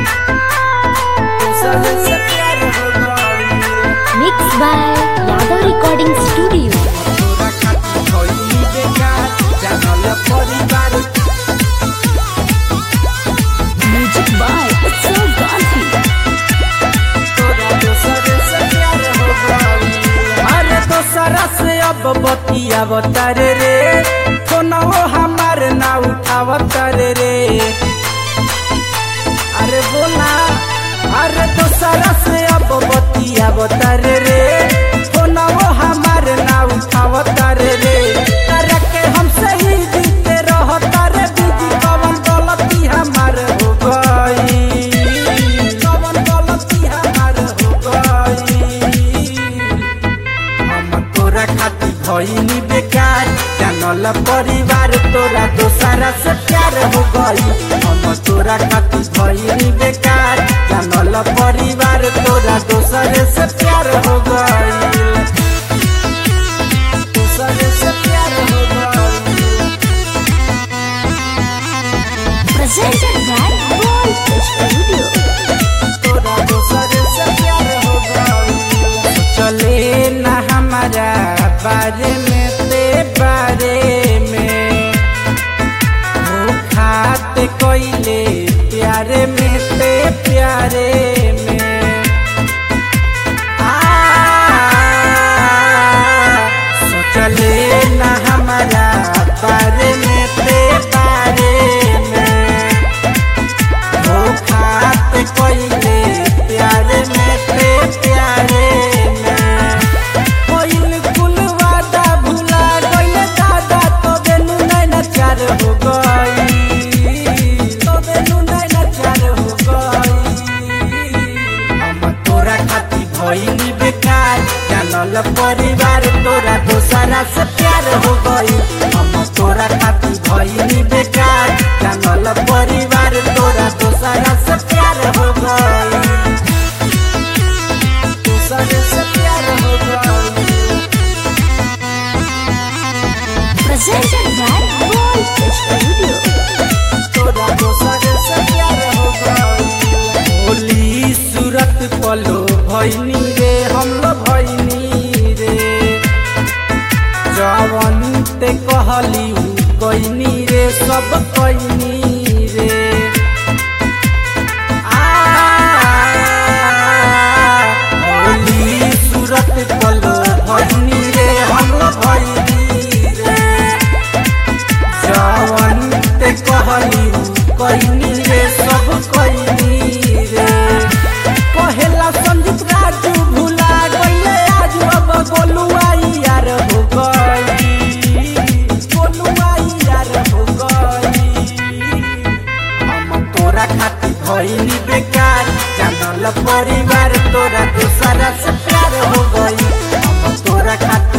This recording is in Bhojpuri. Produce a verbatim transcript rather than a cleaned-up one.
Mixed by Yadav Recording Studio. Music by Utsav Gandhi. अरे दोसरा से अब बतिया बतर रे फोनवो हमार ना उठावतर रे। अरे बोला अरे दोसरा से अब बतिया बतर रे फोनवो हमार ना उठावतर रे। अरे के हमसे ही जीते रहता रे बीजी कवन गलती हमार हो गई कवन गलती हमार हो गई। हम तोरा खातिर भइनी बेकार जानल परिवार तोरा दोसरा से प्यार हो गई। हम तोरा खातिर भइनी बेकार जानल परिवार तोरा दोसरे से प्यार हो गई दोसरे से प्यार हो गई। Presented by Gold Studio. तोरा दोसरे से प्यार हो गई। चले ना हमारा बारे में ते बारे में हो खाते कोइले प्यारे में ते प्यारे में। आ सोचले ना हमारा बारे में ते बारे में हो खाते कोइले प्यारे में ते प्यारे में। कोइल कुल वादा भुला गइल दादा तो बेनु नहीं नचार हो गई तो बेनु नहीं नचार हो गई। हम तोरा खातिर भइनी बेकार जानल परिवार तोरा दोसरा से प्यार हो गई। हम तोरा खातिर भइनी बेकार जानल परिवार तोरा दोसरा से प्यार हो गई दोसरे से प्यार हो गई। Presented by Gold Studio. तोरा दोसरे से प्यार हो गई। होली सूरत पलो भइनी रे हम लो भइनी रे जवन ते कहली उ कइनी रे सब कइनी रे। आ होली सूरत पलो भइनी रे हम लो भइनी रे जवन ते कहली उ कइनी रे सब कइनी रे। कहेला संजीत राजू भुला गइले आज अब गोलुआ यार हो गई गोलुआ यार हो गई। हम तोरा खातिर भइनी बेकार जानल परिवार तोरा दोसरा से प्यार हो गई। हम तोरा खातिर